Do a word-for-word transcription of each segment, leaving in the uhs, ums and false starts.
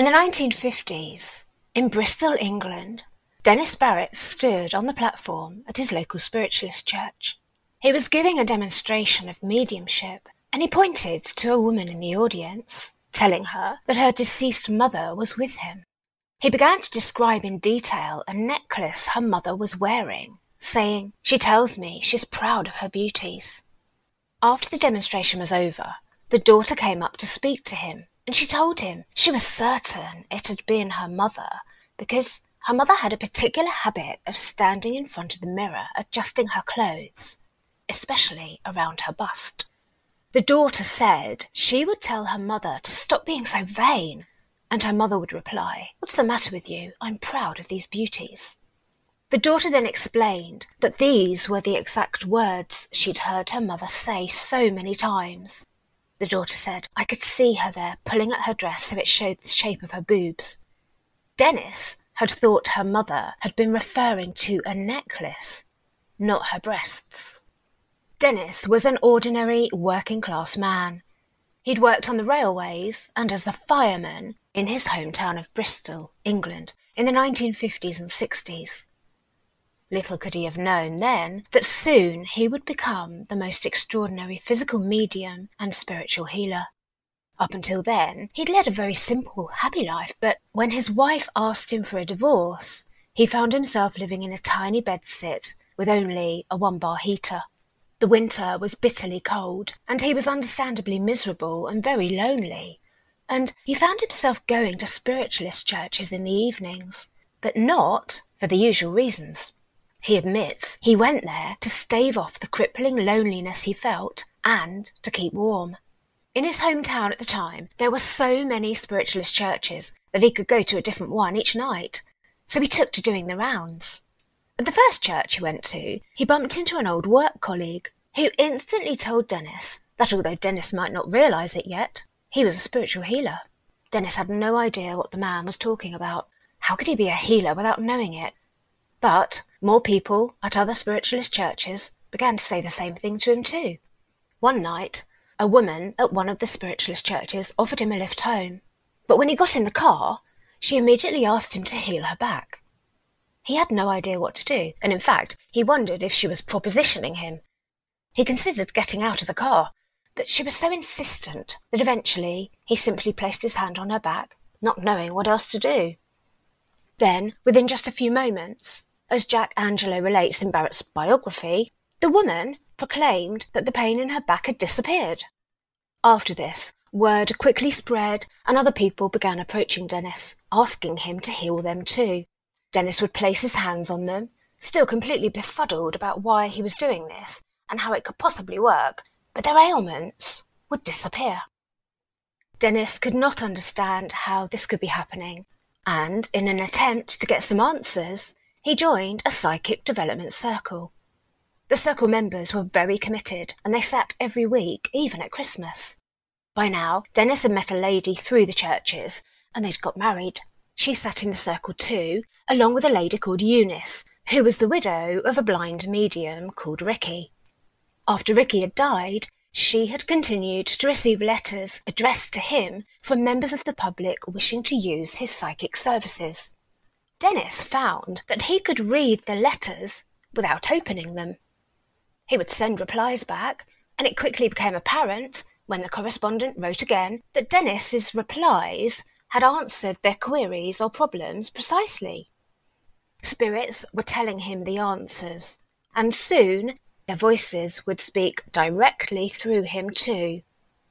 the nineteen fifties, in Bristol, England, Dennis Barrett stood on the platform at his local spiritualist church. He was giving a demonstration of mediumship, and he pointed to a woman in the audience, telling her that her deceased mother was with him. He began to describe in detail a necklace her mother was wearing, saying, "She tells me she's proud of her beauties." After the demonstration was over, the daughter came up to speak to him, and she told him she was certain it had been her mother because her mother had a particular habit of standing in front of the mirror adjusting her clothes, especially around her bust. The daughter said she would tell her mother to stop being so vain, and her mother would reply, "What's the matter with you? I'm proud of these beauties." The daughter then explained that these were the exact words she'd heard her mother say so many times. The daughter said, "I could see her there pulling at her dress so it showed the shape of her boobs." Dennis had thought her mother had been referring to a necklace, not her breasts. Dennis was an ordinary working-class man. He'd worked on the railways and as a fireman in his hometown of Bristol, England, in the nineteen fifties and sixties. Little could he have known then that soon he would become the most extraordinary physical medium and spiritual healer. Up until then, he'd led a very simple, happy life, but when his wife asked him for a divorce, he found himself living in a tiny bedsit with only a one-bar heater. The winter was bitterly cold, and he was understandably miserable and very lonely, and he found himself going to spiritualist churches in the evenings, but not for the usual reasons. He admits he went there to stave off the crippling loneliness he felt and to keep warm. In his hometown at the time, there were so many spiritualist churches that he could go to a different one each night, so he took to doing the rounds. At the first church he went to, he bumped into an old work colleague who instantly told Dennis that although Dennis might not realise it yet, he was a spiritual healer. Dennis had no idea what the man was talking about. How could he be a healer without knowing it? But more people at other spiritualist churches began to say the same thing to him too. One night, a woman at one of the spiritualist churches offered him a lift home, but when he got in the car, she immediately asked him to heal her back. He had no idea what to do, and in fact, he wondered if she was propositioning him. He considered getting out of the car, but she was so insistent that eventually he simply placed his hand on her back, not knowing what else to do. Then, within just a few moments, as Jack Angelo relates in Barrett's biography, the woman proclaimed that the pain in her back had disappeared. After this, word quickly spread and other people began approaching Dennis, asking him to heal them too. Dennis would place his hands on them, still completely befuddled about why he was doing this and how it could possibly work, but their ailments would disappear. Dennis could not understand how this could be happening, and in an attempt to get some answers, he joined a psychic development circle. The circle members were very committed, and they sat every week, even at Christmas. By now, Dennis had met a lady through the churches, and they'd got married. She sat in the circle too, along with a lady called Eunice, who was the widow of a blind medium called Ricky. After Ricky had died, she had continued to receive letters addressed to him from members of the public wishing to use his psychic services. Dennis found that he could read the letters without opening them. He would send replies back, and it quickly became apparent, when the correspondent wrote again, that Dennis's replies had answered their queries or problems precisely. Spirits were telling him the answers, and soon their voices would speak directly through him too.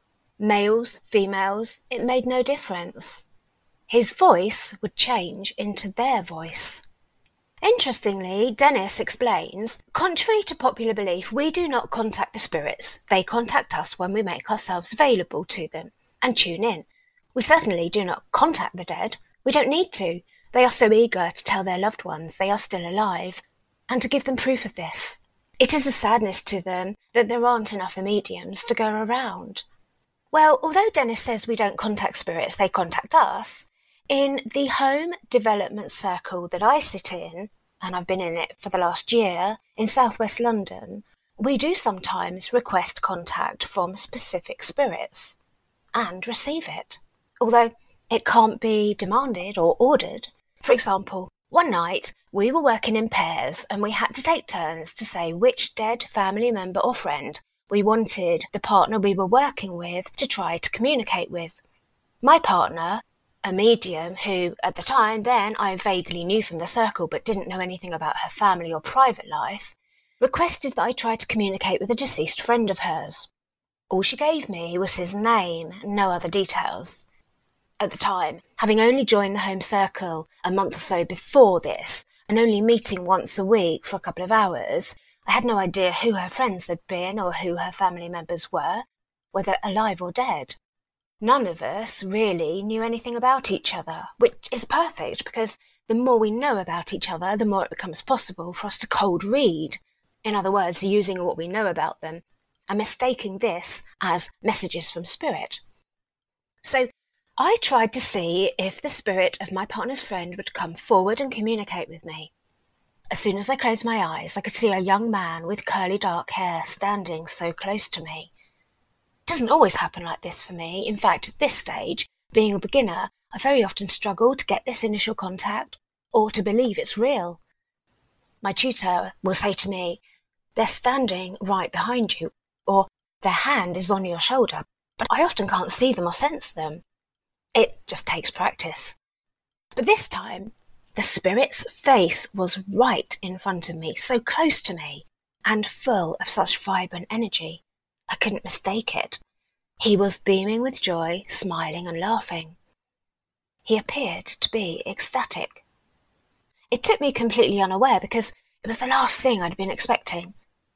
Males, females, it made no difference. His voice would change into their voice. Interestingly, Dennis explains, contrary to popular belief, we do not contact the spirits. They contact us when we make ourselves available to them and tune in. We certainly do not contact the dead. We don't need to. They are so eager to tell their loved ones they are still alive, and to give them proof of this. It is a sadness to them that there aren't enough mediums to go around. Well, although Dennis says we don't contact spirits, they contact us, in the home development circle that I sit in, and I've been in it for the last year, in southwest London, we do sometimes request contact from specific spirits and receive it. Although It can't be demanded or ordered. For example, one night we were working in pairs and we had to take turns to say which dead family member or friend we wanted the partner we were working with to try to communicate with. My partner, a medium who, at the time then, I vaguely knew from the circle but didn't know anything about her family or private life, requested that I try to communicate with a deceased friend of hers. All she gave me was his name, no other details. At the time, having only joined the home circle a month or so before this, and only meeting once a week for a couple of hours, I had no idea who her friends had been or who her family members were, whether alive or dead. None of us really knew anything about each other, which is perfect because the more we know about each other, the more it becomes possible for us to cold read. In other words, using what we know about them and mistaking this as messages from spirit. So I tried to see if the spirit of my partner's friend would come forward and communicate with me. As soon as I closed my eyes, I could see a young man with curly dark hair standing so close to me. It doesn't always happen like this for me. In fact, at this stage, being a beginner, I very often struggle to get this initial contact or to believe it's real. My tutor will say to me, "They're standing right behind you," or "Their hand is on your shoulder," but I often can't see them or sense them. It just takes practice. But this time, the spirit's face was right in front of me, so close to me, and full of such vibrant energy. I couldn't mistake it. He was beaming with joy, smiling and laughing. He appeared to be ecstatic. It took me completely unaware because it was the last thing I'd been expecting.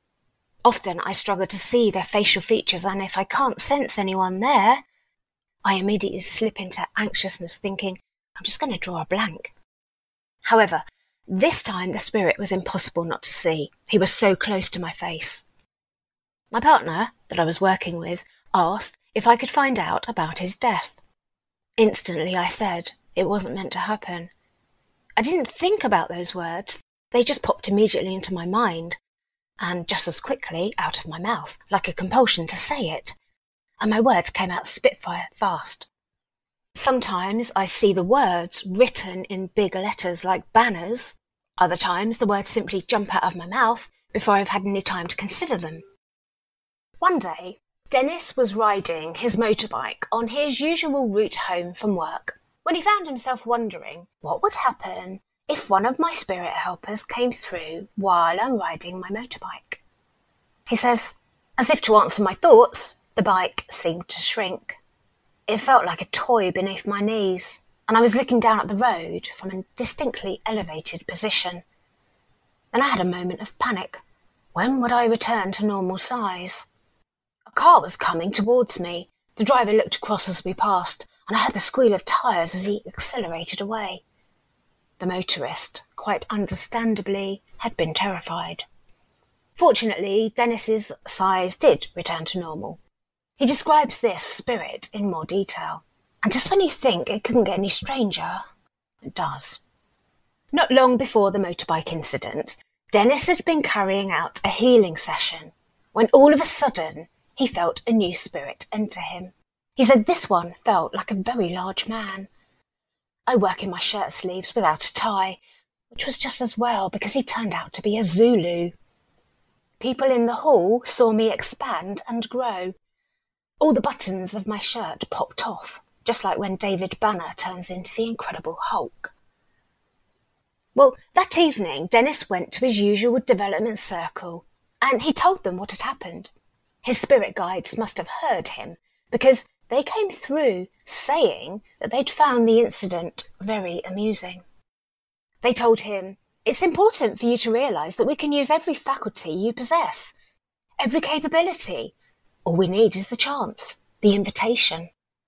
Often I struggle to see their facial features, and if I can't sense anyone there, I immediately slip into anxiousness, thinking, I'm just going to draw a blank. However, this time the spirit was impossible not to see. He was so close to my face. My partner, that I was working with, asked if I could find out about his death. Instantly I said it wasn't meant to happen. I didn't think about those words. They just popped immediately into my mind, and just as quickly out of my mouth, like a compulsion to say it. And my words came out spitfire fast. Sometimes I see the words written in big letters like banners. Other times the words simply jump out of my mouth before I've had any time to consider them. One day, Dennis was riding his motorbike on his usual route home from work when he found himself wondering what would happen if one of my spirit helpers came through while I'm riding my motorbike. He says, as if to answer my thoughts, the bike seemed to shrink. It felt like a toy beneath my knees, and I was looking down at the road from a distinctly elevated position. Then I had a moment of panic. When would I return to normal size? A car was coming towards me. The driver looked across as we passed, and I heard the squeal of tyres as he accelerated away. The motorist, quite understandably, had been terrified. Fortunately, Dennis's size did return to normal. He describes this spirit in more detail, and just when you think it couldn't get any stranger, it does. Not long before the motorbike incident, Dennis had been carrying out a healing session when all of a sudden he felt a new spirit enter him. He said this one felt like a very large man. I work in my shirt sleeves without a tie, which was just as well because he turned out to be a Zulu. People in the hall saw me expand and grow. All the buttons of my shirt popped off, just like when David Banner turns into the Incredible Hulk. Well, that evening, Dennis went to his usual development circle, and he told them what had happened. His spirit guides must have heard him, because they came through saying that they'd found the incident very amusing. They told him, it's important for you to realise that we can use every faculty you possess, every capability. All we need is the chance, the invitation.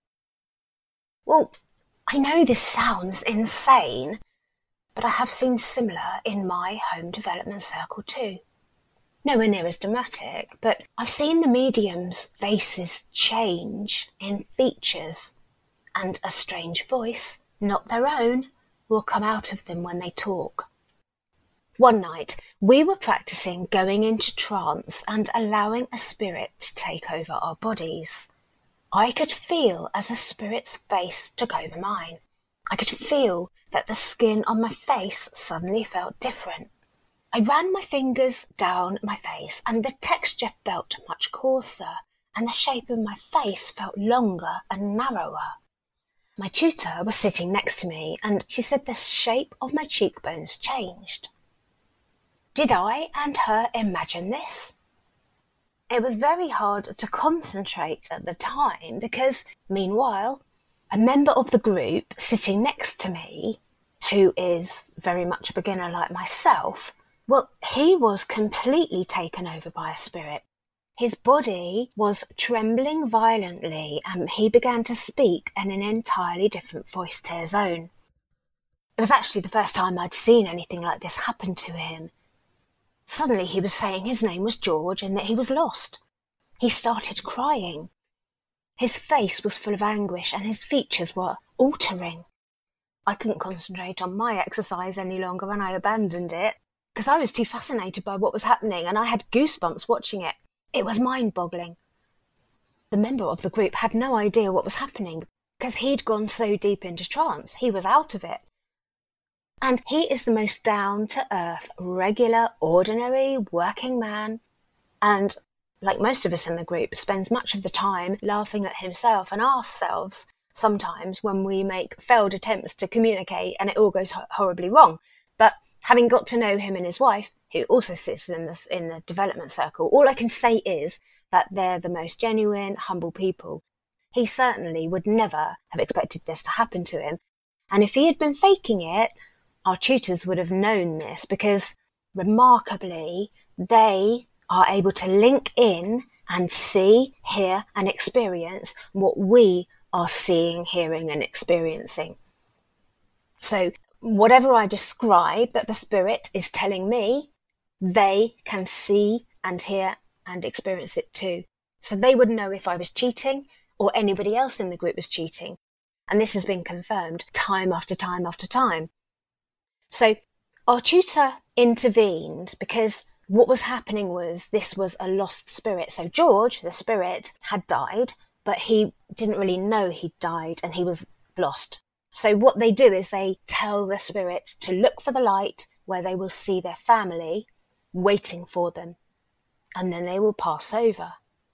Well, I know this sounds insane, but I have seen similar in my home development circle too. Nowhere near as dramatic, but I've seen the mediums' faces change in features, and a strange voice, not their own, will come out of them when they talk. One night, we were practicing going into trance and allowing a spirit to take over our bodies. I could feel as the spirit's face took over mine. I could feel that the skin on my face suddenly felt different. I ran my fingers down my face and the texture felt much coarser and the shape of my face felt longer and narrower. My tutor was sitting next to me and she said the shape of my cheekbones changed. Did I and her imagine this? It was very hard to concentrate at the time because, meanwhile, a member of the group sitting next to me, who is very much a beginner like myself, well, he was completely taken over by a spirit. His body was trembling violently and he began to speak in an entirely different voice to his own. It was actually the first time I'd seen anything like this happen to him. Suddenly he was saying his name was George and that he was lost. He started crying. His face was full of anguish and his features were altering. I couldn't concentrate on my exercise any longer and I abandoned it because I was too fascinated by what was happening and I had goosebumps watching it. It was mind-boggling. The member of the group had no idea what was happening because he'd gone so deep into trance. He was out of it. And he is the most down-to-earth, regular, ordinary, working man. And, like most of us in the group, spends much of the time laughing at himself and ourselves sometimes when we make failed attempts to communicate and it all goes ho- horribly wrong. But having got to know him and his wife, who also sits in, this, in the development circle, all I can say is that they're the most genuine, humble people. He certainly would never have expected this to happen to him. And if he had been faking it, our tutors would have known this because, remarkably, they are able to link in and see, hear and experience what we are seeing, hearing and experiencing. So whatever I describe that the spirit is telling me, they can see and hear and experience it too. So they would know if I was cheating or anybody else in the group was cheating. And this has been confirmed time after time after time. So our tutor intervened because what was happening was this was a lost spirit. So George, the spirit, had died, but he didn't really know he'd died and he was lost. So what they do is they tell the spirit to look for the light where they will see their family waiting for them, and then they will pass over.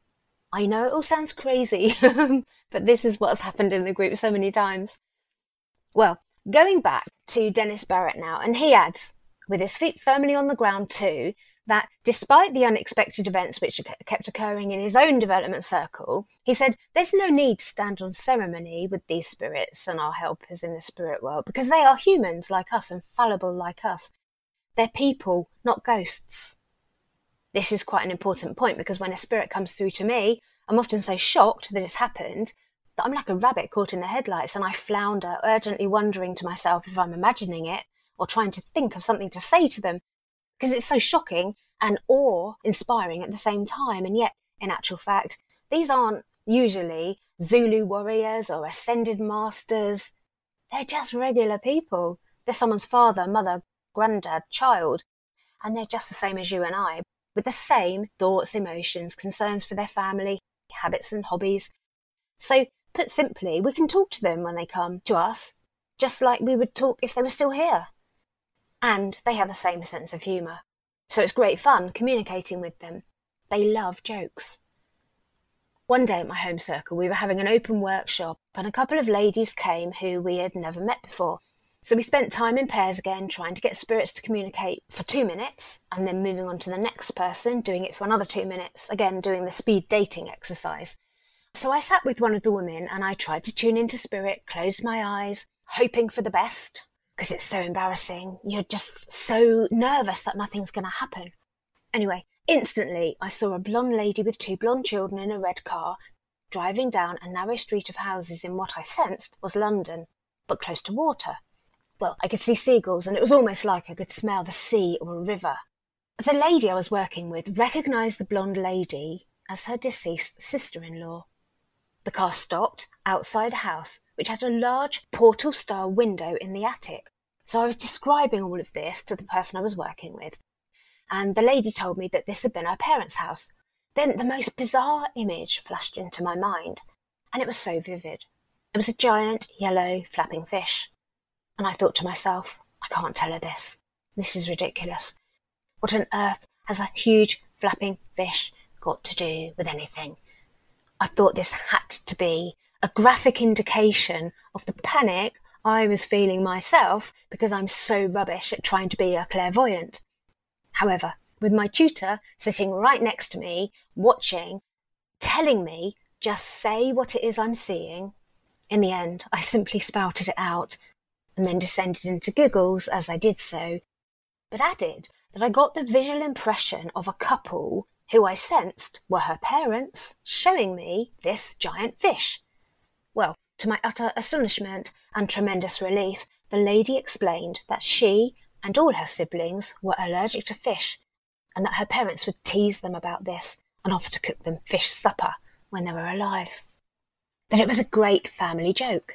I know it all sounds crazy, but this is what's happened in the group so many times. Well, going back to Dennis Barrett now, and he adds, with his feet firmly on the ground too, that despite the unexpected events which kept occurring in his own development circle, he said, there's no need to stand on ceremony with these spirits and our helpers in the spirit world because they are humans like us and fallible like us. They're people, not ghosts. This is quite an important point because when a spirit comes through to me, I'm often so shocked that it's happened that I'm like a rabbit caught in the headlights and I flounder, urgently wondering to myself if I'm imagining it or trying to think of something to say to them because it's so shocking and awe-inspiring at the same time. And yet, in actual fact, these aren't usually Zulu warriors or ascended masters. They're just regular people. They're someone's father, mother, granddad, child, and they're just the same as you and I, with the same thoughts, emotions, concerns for their family, habits and hobbies. So, put simply, we can talk to them when they come to us, just like we would talk if they were still here. And they have the same sense of humour. So it's great fun communicating with them. They love jokes. One day at my home circle, we were having an open workshop and a couple of ladies came who we had never met before. So we spent time in pairs again trying to get spirits to communicate for two minutes and then moving on to the next person, doing it for another two minutes, again doing the speed dating exercise. So I sat with one of the women and I tried to tune into spirit, closed my eyes, hoping for the best, because it's so embarrassing. You're just so nervous that nothing's going to happen. Anyway, instantly I saw a blonde lady with two blonde children in a red car driving down a narrow street of houses in what I sensed was London, but close to water. Well, I could see seagulls and it was almost like I could smell the sea or a river. The lady I was working with recognised the blonde lady as her deceased sister-in-law. The car stopped outside a house which had a large portal-style window in the attic. So I was describing all of this to the person I was working with, and the lady told me that this had been her parents' house. Then the most bizarre image flashed into my mind. and it was so vivid. It was a giant, yellow, flapping fish. And I thought to myself, I can't tell her this. This is ridiculous. What on earth has a huge, flapping fish got to do with anything? I thought this had to be a graphic indication of the panic I was feeling myself because I'm so rubbish at trying to be a clairvoyant. However, with my tutor sitting right next to me, watching, telling me, just say what it is I'm seeing, in the end, I simply spouted it out and then descended into giggles as I did so, but added that I got the visual impression of a couple who I sensed were her parents showing me this giant fish. Well, to my utter astonishment and tremendous relief, the lady explained that she and all her siblings were allergic to fish, and that her parents would tease them about this and offer to cook them fish supper when they were alive. That it was a great family joke.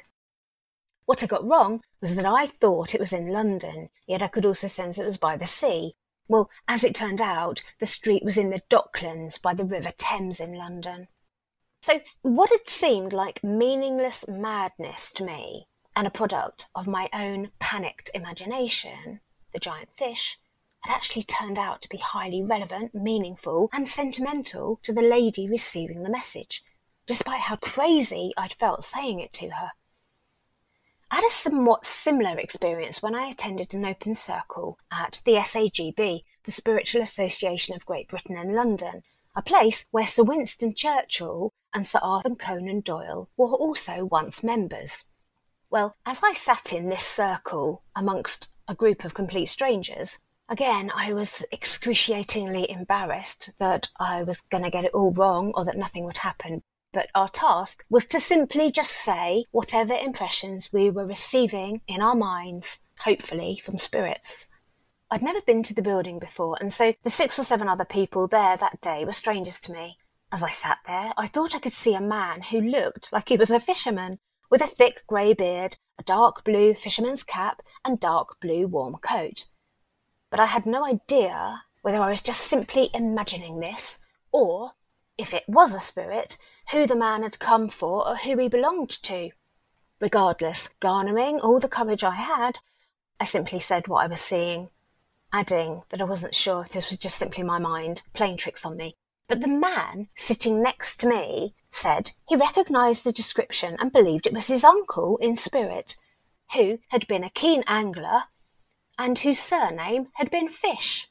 What I got wrong was that I thought it was in London, yet I could also sense it was by the sea. Well, as it turned out, the street was in the Docklands by the River Thames in London. So what had seemed like meaningless madness to me, and a product of my own panicked imagination, the giant fish, had actually turned out to be highly relevant, meaningful, and sentimental to the lady receiving the message, despite how crazy I'd felt saying it to her. I had a somewhat similar experience when I attended an open circle at the S A G B, the Spiritual Association of Great Britain in London, a place where Sir Winston Churchill and Sir Arthur Conan Doyle were also once members. Well, as I sat in this circle amongst a group of complete strangers, again I was excruciatingly embarrassed that I was going to get it all wrong or that nothing would happen. But our task was to simply just say whatever impressions we were receiving in our minds, hopefully from spirits. I'd never been to the building before, and so the six or seven other people there that day were strangers to me. As I sat there, I thought I could see a man who looked like he was a fisherman, with a thick grey beard, a dark blue fisherman's cap, and dark blue warm coat. But I had no idea whether I was just simply imagining this, or, if it was a spirit, who the man had come for or who he belonged to. Regardless, garnering all the courage I had, I simply said what I was seeing, adding that I wasn't sure if this was just simply my mind playing tricks on me. But the man sitting next to me said he recognised the description and believed it was his uncle in spirit, who had been a keen angler and whose surname had been Fish.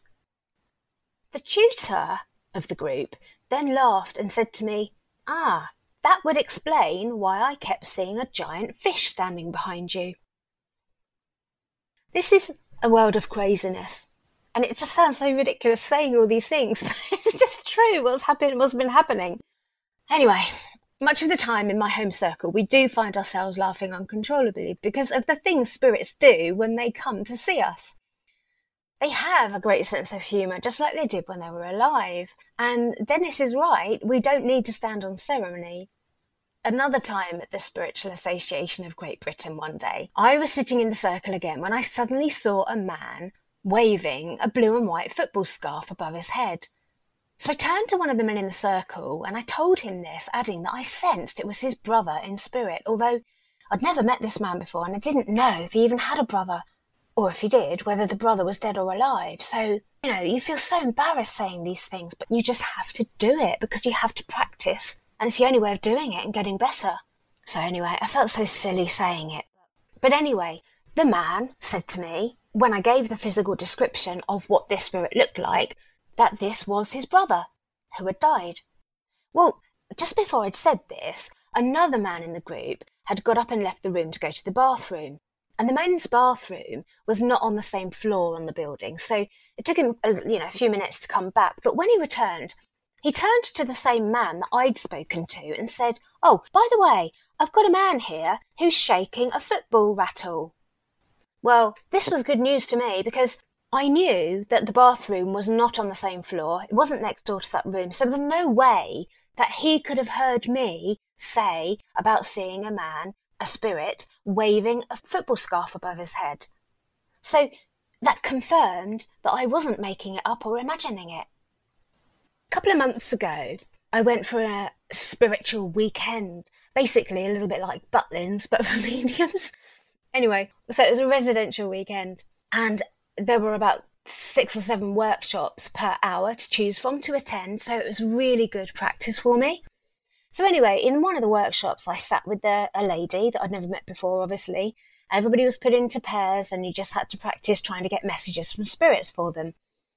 The tutor of the group then laughed and said to me, "Ah, that would explain why I kept seeing a giant fish standing behind you." This is a world of craziness, and it just sounds so ridiculous saying all these things, but it's just true what's happened, what's been happening. Anyway, much of the time in my home circle, we do find ourselves laughing uncontrollably because of the things spirits do when they come to see us. They have a great sense of humour, just like they did when they were alive. And Dennis is right, we don't need to stand on ceremony. Another time at the Spiritual Association of Great Britain one day, I was sitting in the circle again when I suddenly saw a man waving a blue and white football scarf above his head. So I turned to one of the men in the circle and I told him this, adding that I sensed it was his brother in spirit, although I'd never met this man before and I didn't know if he even had a brother. Or if he did, whether the brother was dead or alive. So, you know, you feel so embarrassed saying these things, but you just have to do it because you have to practice. And it's the only way of doing it and getting better. So anyway, I felt so silly saying it. But anyway, the man said to me, when I gave the physical description of what this spirit looked like, that this was his brother, who had died. Well, just before I'd said this, another man in the group had got up and left the room to go to the bathroom. And the men's bathroom was not on the same floor on the building, so it took him a, you know, a few minutes to come back. But when he returned, he turned to the same man that I'd spoken to and said, "Oh, by the way, I've got a man here who's shaking a football rattle." Well, this was good news to me because I knew that the bathroom was not on the same floor. It wasn't next door to that room, so there was no way that he could have heard me say about seeing a man, a spirit, waving a football scarf above his head. So that confirmed that I wasn't making it up or imagining it. A couple of months ago, I went for a spiritual weekend, basically a little bit like Butlins, but for mediums. Anyway, so it was a residential weekend, and there were about six or seven workshops per hour to choose from to attend, so it was really good practice for me. So anyway, in one of the workshops, I sat with the, a lady that I'd never met before, obviously. Everybody was put into pairs, and you just had to practice trying to get messages from spirits for them.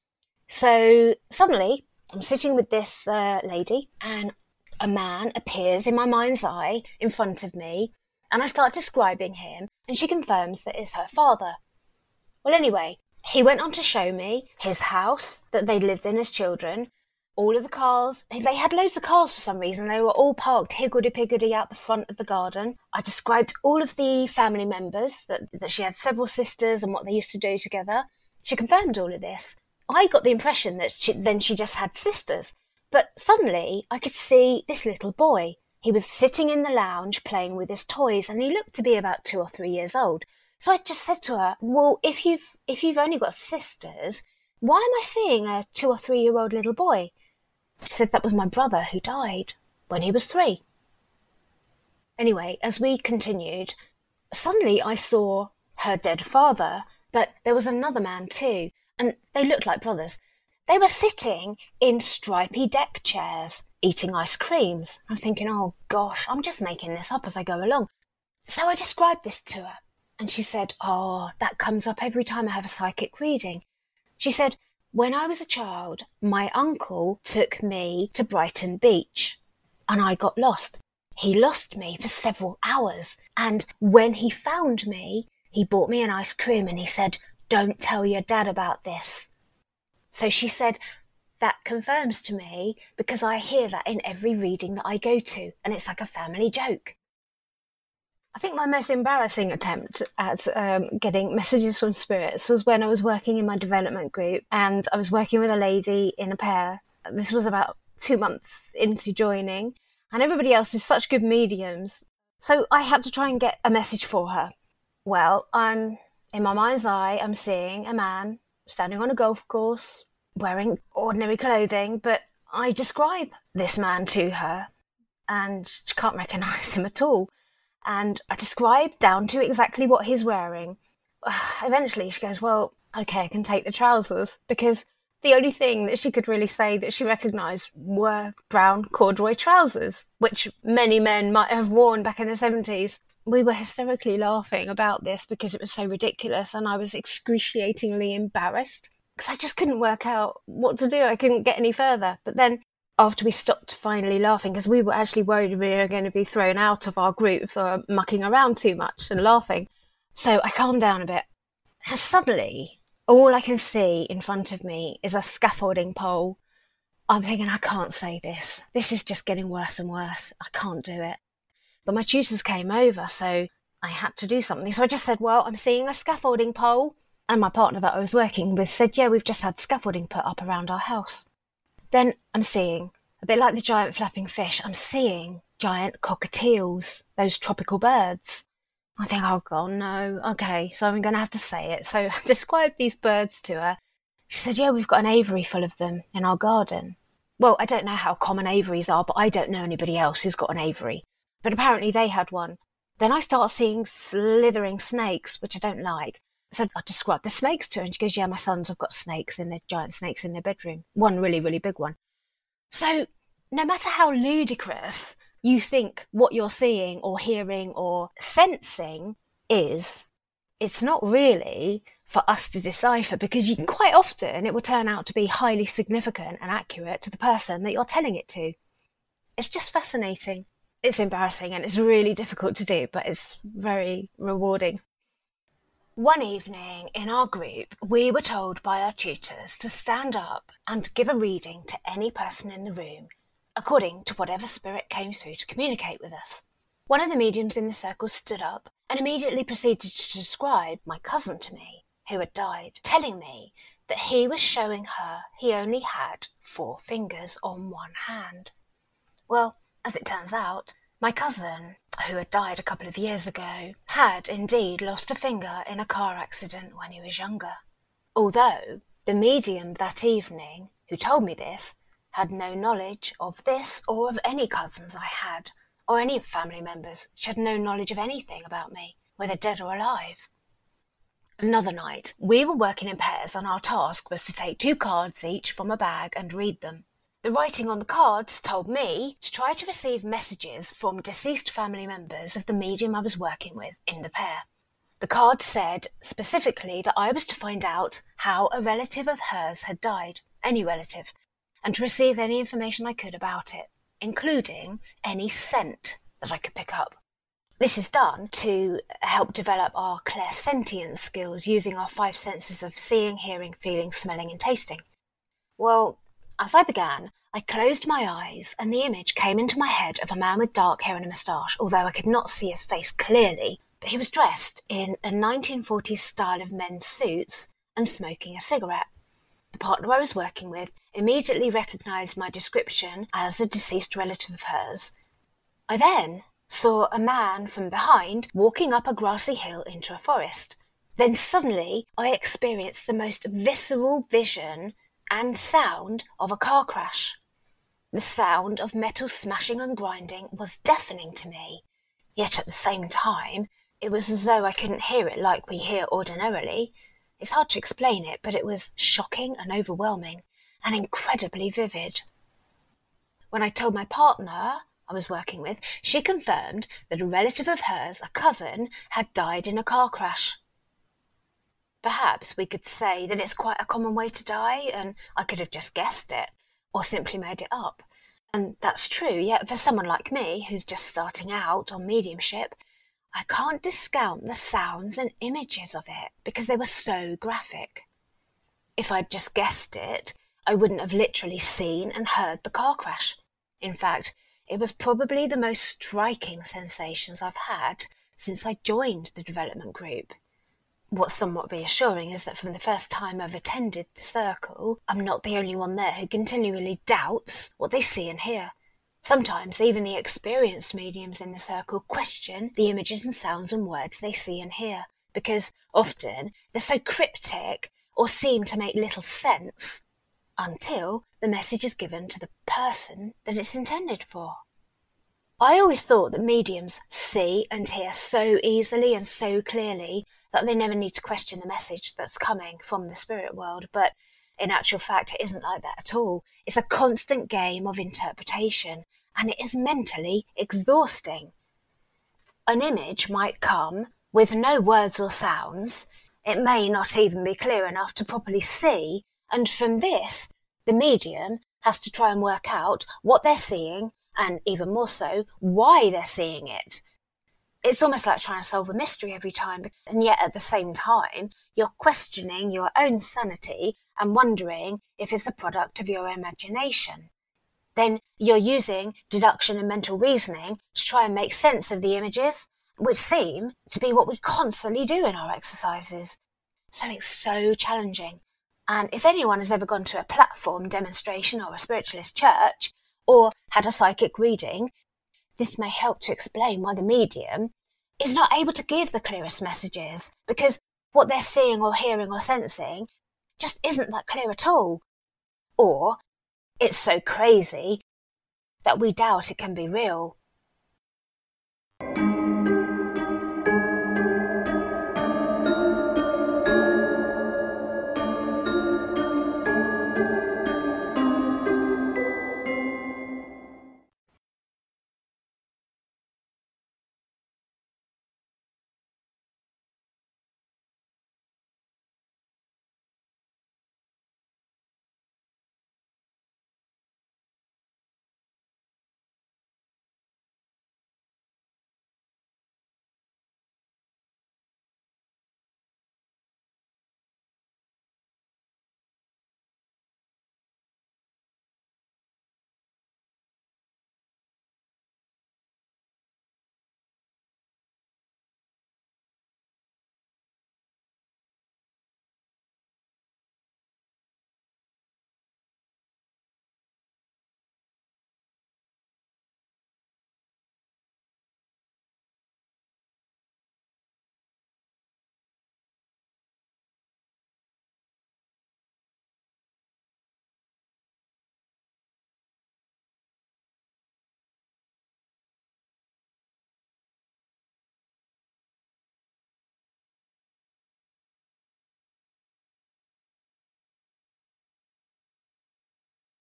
So suddenly, I'm sitting with this uh, lady, and a man appears in my mind's eye in front of me, and I start describing him, and she confirms that it's her father. Well, anyway, he went on to show me his house that they lived in as children, all of the cars. They had loads of cars for some reason. They were all parked higgledy-piggledy out the front of the garden. I described all of the family members, that, that she had several sisters and what they used to do together. She confirmed all of this. I got the impression that she, then she just had sisters. But suddenly I could see this little boy. He was sitting in the lounge playing with his toys, and he looked to be about two or three years old. So I just said to her, well, if you've, if you've only got sisters, why am I seeing a two or three-year-old little boy? She said that was my brother who died when he was three. Anyway, as we continued, suddenly I saw her dead father, but there was another man too, and they looked like brothers. They were sitting in stripy deck chairs, eating ice creams. I'm thinking, oh gosh, I'm just making this up as I go along. So I described this to her, and she said, oh, that comes up every time I have a psychic reading. She said, when I was a child, my uncle took me to Brighton Beach, and I got lost. He lost me for several hours, and when he found me, he bought me an ice cream, and he said, don't tell your dad about this. So she said, that confirms to me, because I hear that in every reading that I go to, and it's like a family joke. I think my most embarrassing attempt at um, getting messages from spirits was when I was working in my development group, and I was working with a lady in a pair. This was about two months into joining, and everybody else is such good mediums. So I had to try and get a message for her. Well, I'm in my mind's eye, I'm seeing a man standing on a golf course, wearing ordinary clothing, but I describe this man to her, and she can't recognise him at all. And I describe down to exactly what he's wearing. Eventually she goes, well, okay, I can take the trousers, because the only thing that she could really say that she recognised were brown corduroy trousers, which many men might have worn back in the seventies. We were hysterically laughing about this because it was so ridiculous, and I was excruciatingly embarrassed because I just couldn't work out what to do. I couldn't get any further. But then after we stopped finally laughing, because we were actually worried we were going to be thrown out of our group for mucking around too much and laughing. So I calmed down a bit. And suddenly, all I can see in front of me is a scaffolding pole. I'm thinking, I can't say this. This is just getting worse and worse. I can't do it. But my tutors came over, so I had to do something. So I just said, well, I'm seeing a scaffolding pole. And my partner that I was working with said, yeah, we've just had scaffolding put up around our house. Then I'm seeing, a bit like the giant flapping fish, I'm seeing giant cockatiels, those tropical birds. I think, oh God, no. Okay, so I'm going to have to say it. So I described these birds to her. She said, yeah, we've got an aviary full of them in our garden. Well, I don't know how common aviaries are, but I don't know anybody else who's got an aviary. But apparently they had one. Then I start seeing slithering snakes, which I don't like. So I described the snakes to her, and she goes, yeah, my sons have got snakes in their giant snakes in their bedroom. One really, really big one. So no matter how ludicrous you think what you're seeing or hearing or sensing is, it's not really for us to decipher, because you can quite often it will turn out to be highly significant and accurate to the person that you're telling it to. It's just fascinating. It's embarrassing and it's really difficult to do, but it's very rewarding. One evening in our group, we were told by our tutors to stand up and give a reading to any person in the room, according to whatever spirit came through to communicate with us. One of the mediums in the circle stood up and immediately proceeded to describe my cousin to me, who had died, telling me that he was showing her he only had four fingers on one hand. Well, as it turns out, my cousin, who had died a couple of years ago, had indeed lost a finger in a car accident when he was younger. Although the medium that evening, who told me this, had no knowledge of this or of any cousins I had, or any family members. She had no knowledge of anything about me, whether dead or alive. Another night, we were working in pairs and our task was to take two cards each from a bag and read them. The writing on the cards told me to try to receive messages from deceased family members of the medium I was working with in the pair. The card said specifically that I was to find out how a relative of hers had died, any relative, and to receive any information I could about it, including any scent that I could pick up. This is done to help develop our clairsentience skills using our five senses of seeing, hearing, feeling, smelling and tasting. Well, as I began, I closed my eyes and the image came into my head of a man with dark hair and a moustache, although I could not see his face clearly, but he was dressed in a nineteen forties style of men's suits and smoking a cigarette. The partner I was working with immediately recognised my description as a deceased relative of hers. I then saw a man from behind walking up a grassy hill into a forest. Then suddenly I experienced the most visceral vision and sound of a car crash. The sound of metal smashing and grinding was deafening to me, yet at the same time it was as though I couldn't hear it like we hear ordinarily. It's hard to explain it, but it was shocking and overwhelming and incredibly vivid. When I told my partner I was working with, she confirmed that a relative of hers, a cousin, had died in a car crash. Perhaps we could say that it's quite a common way to die, and I could have just guessed it, or simply made it up. And that's true, yet for someone like me, who's just starting out on mediumship, I can't discount the sounds and images of it, because they were so graphic. If I'd just guessed it, I wouldn't have literally seen and heard the car crash. In fact, it was probably the most striking sensations I've had since I joined the development group. What's somewhat reassuring is that from the first time I've attended the circle, I'm not the only one there who continually doubts what they see and hear. Sometimes even the experienced mediums in the circle question the images and sounds and words they see and hear, because often they're so cryptic or seem to make little sense until the message is given to the person that it's intended for. I always thought that mediums see and hear so easily and so clearly that they never need to question the message that's coming from the spirit world, but in actual fact it isn't like that at all. It's a constant game of interpretation, and it is mentally exhausting. An image might come with no words or sounds. It may not even be clear enough to properly see, and from this, the medium has to try and work out what they're seeing, and even more so, why they're seeing it. It's almost like trying to solve a mystery every time, and yet at the same time, you're questioning your own sanity and wondering if it's a product of your imagination. Then you're using deduction and mental reasoning to try and make sense of the images, which seem to be what we constantly do in our exercises. So it's so challenging. And if anyone has ever gone to a platform demonstration or a spiritualist church, or had a psychic reading, this may help to explain why the medium is not able to give the clearest messages, because what they're seeing or hearing or sensing just isn't that clear at all. Or it's so crazy that we doubt it can be real.